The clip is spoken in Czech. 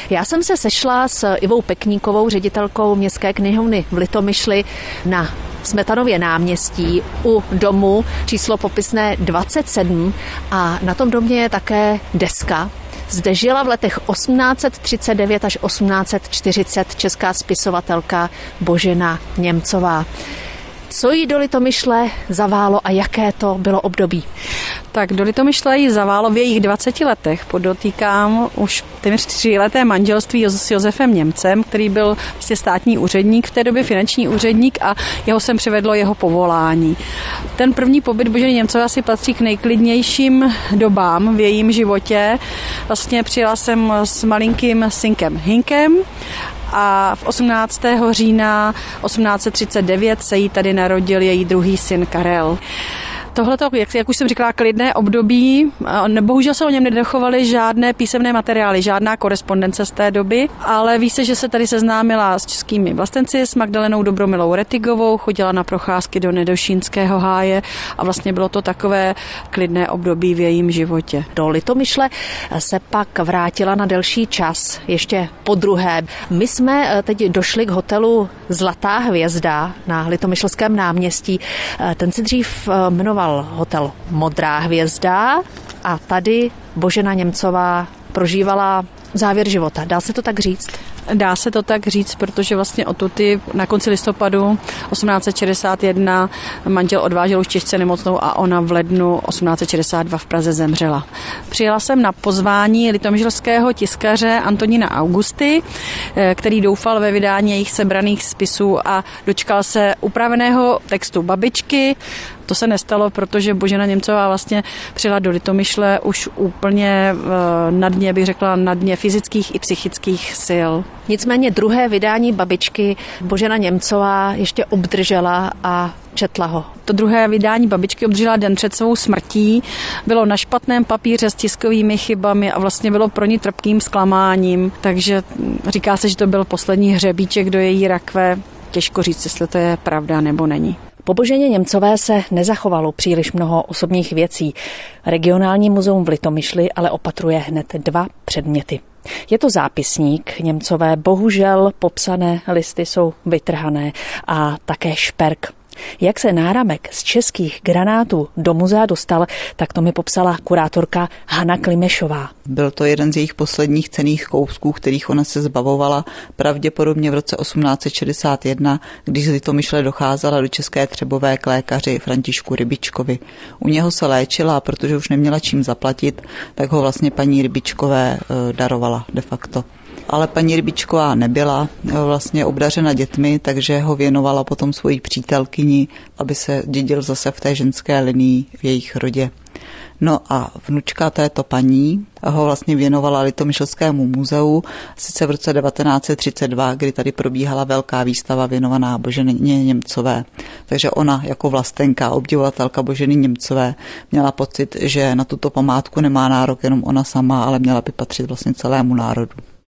Já jsem se sešla s Ivou Pekníkovou, ředitelkou Městské knihovny v Litomyšli na Smetanově náměstí u domu číslo popisné 27 a na tom domě je také deska. Zde žila v letech 1839 až 1840 česká spisovatelka Božena Němcová. Co jí do Litomyšle zaválo a jaké to bylo období? Tak do Litomyšle jí zaválo v jejich 20 letech. Podotýkám už téměř 3leté manželství s Josefem Němcem, který byl vlastně státní úředník, v té době finanční úředník a jeho sem přivedlo jeho povolání. Ten první pobyt Boženy Němcové asi patří k nejklidnějším dobám v jejím životě. Vlastně přijela jsem s malinkým synkem Hinkem a v 18. října 1839 se jí tady narodil její druhý syn Karel. Tohleto, jak už jsem říkala, klidné období. Bohužel se o něm nedochovaly žádné písemné materiály, žádná korespondence z té doby, ale ví se, že se tady seznámila s českými vlastenci, s Magdalenou Dobromilou Rettigovou, chodila na procházky do Nedošínského háje a vlastně bylo to takové klidné období v jejím životě. Do Litomyšle se pak vrátila na delší čas, ještě podruhé. My jsme teď došli k hotelu Zlatá hvězda na Litomyšlském náměstí. Ten si dřív jmenoval hotel Modrá hvězda a tady Božena Němcová prožívala závěr života. Dá se to tak říct? Dá se to tak říct, protože vlastně odtudy na konci listopadu 1861 manžel odvážel už těžce nemocnou a ona v lednu 1862 v Praze zemřela. Přijela jsem na pozvání litomyšlského tiskaře Antonína Augusty, který doufal ve vydání jejich sebraných spisů a dočkal se upraveného textu babičky. To se nestalo, protože Božena Němcová vlastně přijela do Litomyšle už úplně na dně, bych řekla, na dně fyzických i psychických sil. Nicméně druhé vydání babičky Božena Němcová ještě obdržela a četla ho. To druhé vydání babičky obdržela den před svou smrtí. Bylo na špatném papíře s tiskovými chybami a vlastně bylo pro ní trpkým zklamáním. Takže říká se, že to byl poslední hřebíček do její rakve. Těžko říct, jestli to je pravda nebo není. Po Boženě Němcové se nezachovalo příliš mnoho osobních věcí. Regionální muzeum v Litomyšli ale opatruje hned 2 předměty. Je to zápisník Němcové, bohužel popsané listy jsou vytrhané a také šperk. Jak se náramek z českých granátů do muzea dostal, tak to mi popsala kurátorka Hana Klimešová. Byl to jeden z jejich posledních cenných kousků, kterých ona se zbavovala pravděpodobně v roce 1861, když z Litomyšle docházela do České Třebové k lékaři Františku Rybičkovi. U něho se léčila a protože už neměla čím zaplatit, tak ho vlastně paní Rybičkové darovala de facto. Ale paní Rybičková nebyla vlastně obdařena dětmi, takže ho věnovala potom svojí přítelkyni, aby se dědil zase v té ženské linii v jejich rodě. No a vnučka této paní ho vlastně věnovala Litomyšlskému muzeu, sice v roce 1932, kdy tady probíhala velká výstava věnovaná Boženě Němcové. Takže ona jako vlastenka, obdivovatelka Boženy Němcové měla pocit, že na tuto památku nemá nárok jenom ona sama, ale měla by patřit vlastně celému národu.